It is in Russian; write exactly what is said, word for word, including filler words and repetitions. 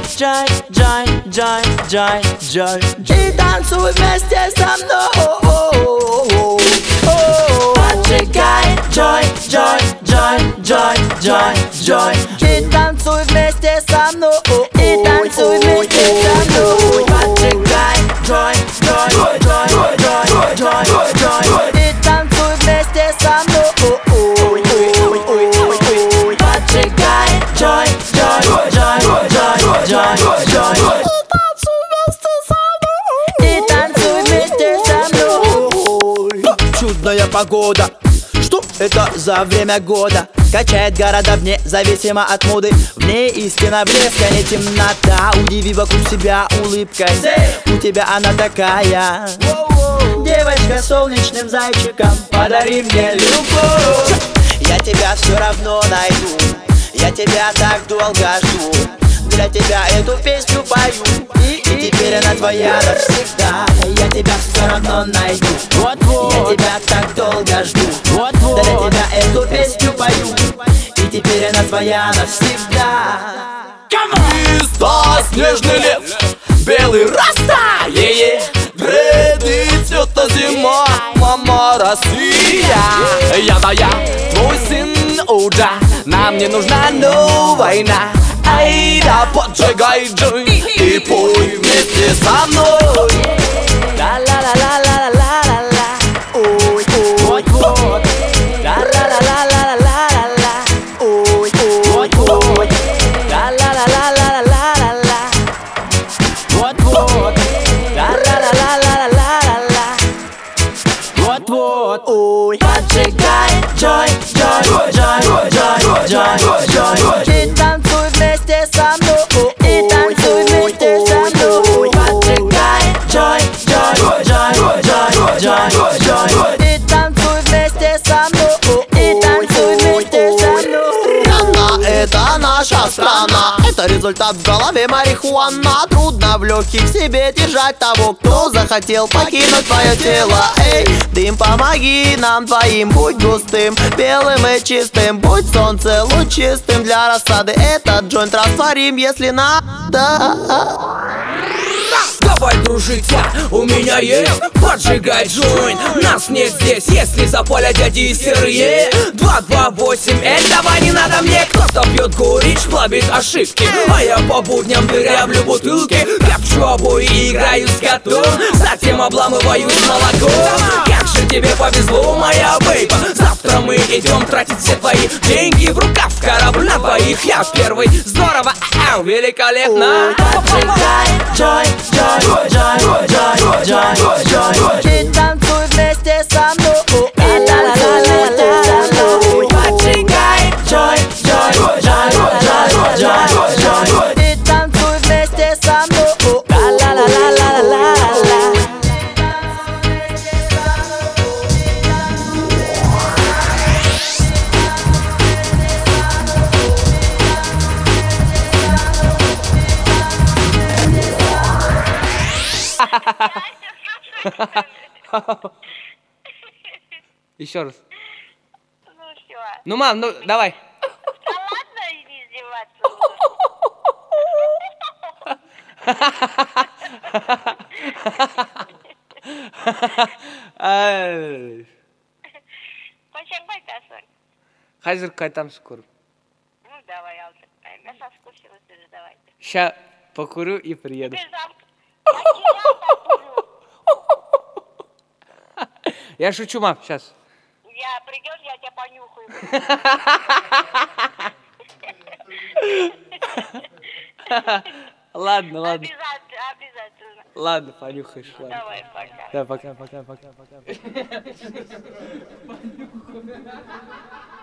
join, join, join, join, join. И танцуй вместе со мной. Поджигай, join, join, join, join, join, join. И танцуй вместе со мной. И танцуй вместе со мной. Поджигай, join, join, join, join, join, join. И танцуй вместе со мной. Поджигай, join, join, join, join, join, join. И танцуй вместе со мной. Чудная погода. Что это за время года? Качает города вне зависимо от моды. В ней истина блеска, не темнота. Удиви вокруг себя улыбкой. У тебя она такая. Девочка с солнечным зайчиком, подари мне любовь. Я тебя все равно найду. Я тебя так долго жду. Для тебя эту песню пою. И, и теперь она твоя навсегда. Я тебя все равно найду. Вот-вот. Я тебя так долго жду. Вот-вот. Для тебя эту песню пою. И теперь она твоя навсегда. Христос, снежный лев, белый раста, е-е. Дреды, тета зима, мама Россия. Я-да я, твой сын Уджа. Нам не нужна новая война. Ай да поджигай джой и пой вместе со мной. Ла-ла-ла-ла-ла-ла-ла-ла. Ой, ой, вот. Ла-ла-ла-ла-ла-ла-ла-ла. Ой, ой, вот. Ла-ла-ла-ла-ла-ла-ла-ла. Вот, вот. Ла-ла-ла-ла-ла-ла-ла. Вот, вот. Ой. Поджигай, joy, joy, joy, joy, joy, joy. И танцуй вместе со мной. И танцуй вместе со мной. Поджигай, joy, joy, joy, joy, joy, joy. И танцуй вместе со мной. И танцуй вместе со мной. Страна, это наша страна. Это результат в голове марихуана. Трудно в легких себе держать того, кто захотел покинуть твое тело. Эй, дым, помоги нам двоим. Будь густым, белым и чистым. Будь солнце лучистым для рассады. Этот джойнт растворим, если надо. Давай дружить, у меня есть поджигай джойнт. Нас нет здесь, если за поля дяди серые. Два, два, восемь, этого не надо мне. Кто-то пьет горечь, плавит ошибки, а я по будням дырявлю бутылки. Копчу обои и играю с котом. Затем обламываюсь молоком. Как же тебе повезло, моя бейба. Завтра мы идем тратить все твои деньги. В рукав корабль на двоих, я первый. Здорово, ау, великолепно. Поджигай, joy, joy, joy, joy, joy, joy. И танцуй вместе со мной. И танцуй вместе со мной. Поджигай, joy, joy, joy, joy, joy. И танцуй вместе со мной. Ла-ла-ла-ла-ла-ла-ла. Еще раз. Ну все. Ну, мам, ну давай. Да ладно, не издеваться. Почем байкасың? Хазір қайтамыз көріп. Ну давай, алды. Я соскучилась уже, давай. Ща покурю и приеду. Ты зам... Я покурю. Я шучу, мам, сейчас. Я придешь, я тебя понюхаю. Ладно, ладно. Обязательно, обязательно. Ладно, понюхаешь, ладно. Давай, пока. Да, пока, пока, пока, пока.